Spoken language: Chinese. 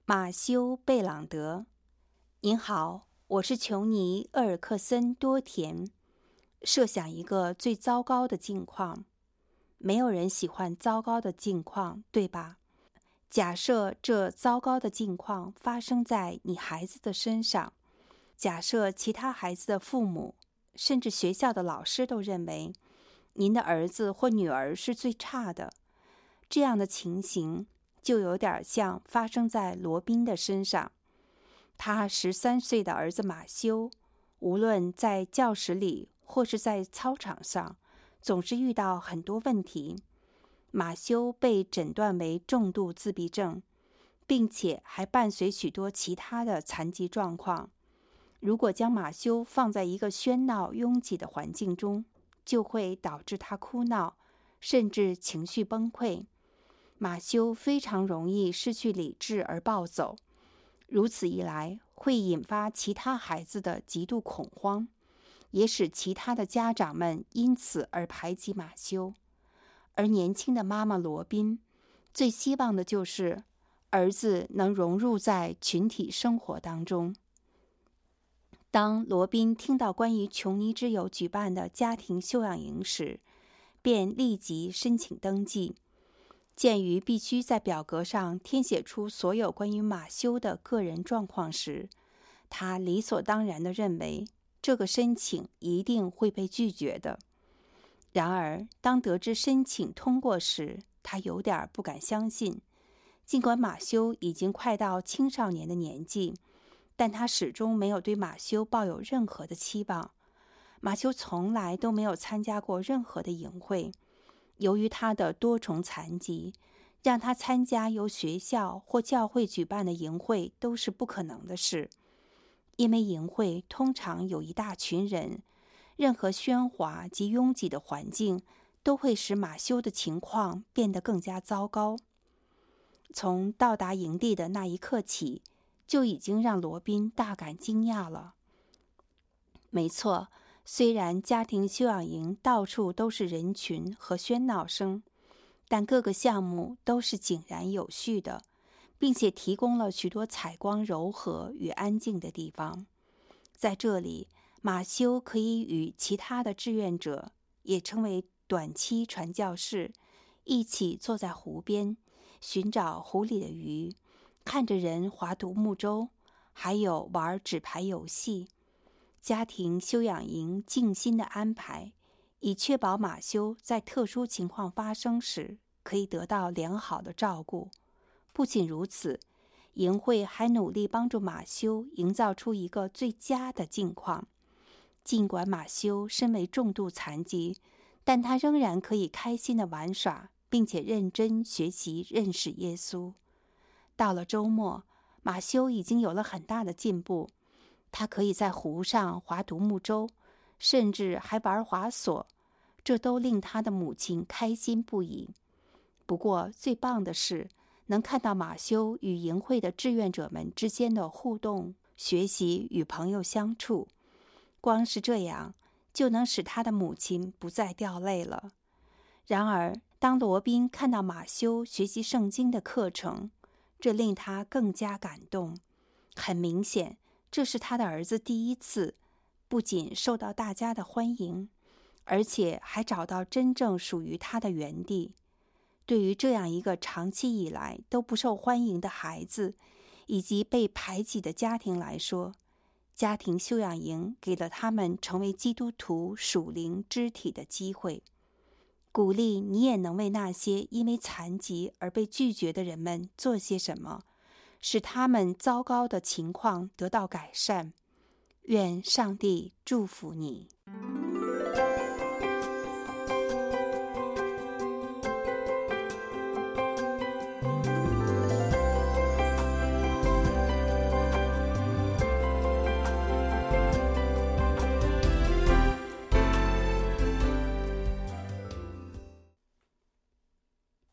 马修·贝朗德，您好，我是琼尼·厄尔克森·多田。设想一个最糟糕的境况，没有人喜欢糟糕的境况，对吧？假设这糟糕的境况发生在你孩子的身上，假设其他孩子的父母，甚至学校的老师都认为您的儿子或女儿是最差的，这样的情形就有点像发生在罗宾的身上。他13岁的儿子马修，无论在教室里或是在操场上，总是遇到很多问题。马修被诊断为重度自闭症，并且还伴随许多其他的残疾状况。如果将马修放在一个喧闹拥挤的环境中，就会导致他哭闹，甚至情绪崩溃。马修非常容易失去理智而暴走，如此一来会引发其他孩子的极度恐慌，也使其他的家长们因此而排挤马修。而年轻的妈妈罗宾最希望的就是儿子能融入在群体生活当中。当罗宾听到关于琼尼之友举办的家庭休养营时，便立即申请登记。鉴于必须在表格上填写出所有关于马修的个人状况时，他理所当然地认为这个申请一定会被拒绝的。然而，当得知申请通过时，他有点不敢相信。尽管马修已经快到青少年的年纪，但他始终没有对马修抱有任何的期望。马修从来都没有参加过任何的营会。由于他的多重残疾，让他参加由学校或教会举办的营会都是不可能的事。因为营会通常有一大群人，任何喧哗及拥挤的环境都会使马修的情况变得更加糟糕。从到达营地的那一刻起，就已经让罗宾大感惊讶了。没错，虽然家庭休养营到处都是人群和喧闹声，但各个项目都是井然有序的，并且提供了许多采光柔和与安静的地方。在这里，马修可以与其他的志愿者，也称为短期传教士，一起坐在湖边，寻找湖里的鱼，看着人划独木舟，还有玩纸牌游戏。家庭休养营尽心的安排，以确保马修在特殊情况发生时可以得到良好的照顾。不仅如此，营会还努力帮助马修营造出一个最佳的境况。尽管马修身为重度残疾，但他仍然可以开心地玩耍，并且认真学习认识耶稣。到了周末，马修已经有了很大的进步。他可以在湖上划独木舟，甚至还玩滑索，这都令他的母亲开心不已。不过，最棒的是能看到马修与营会的志愿者们之间的互动、学习与朋友相处。光是这样，就能使他的母亲不再掉泪了。然而，当罗宾看到马修学习圣经的课程，这令他更加感动。很明显，这是他的儿子第一次不仅受到大家的欢迎，而且还找到真正属于他的园地。对于这样一个长期以来都不受欢迎的孩子，以及被排挤的家庭来说，家庭休养营给了他们成为基督徒属灵肢体的机会。鼓励你也能为那些因为残疾而被拒绝的人们做些什么，使他们糟糕的情况得到改善。愿上帝祝福你。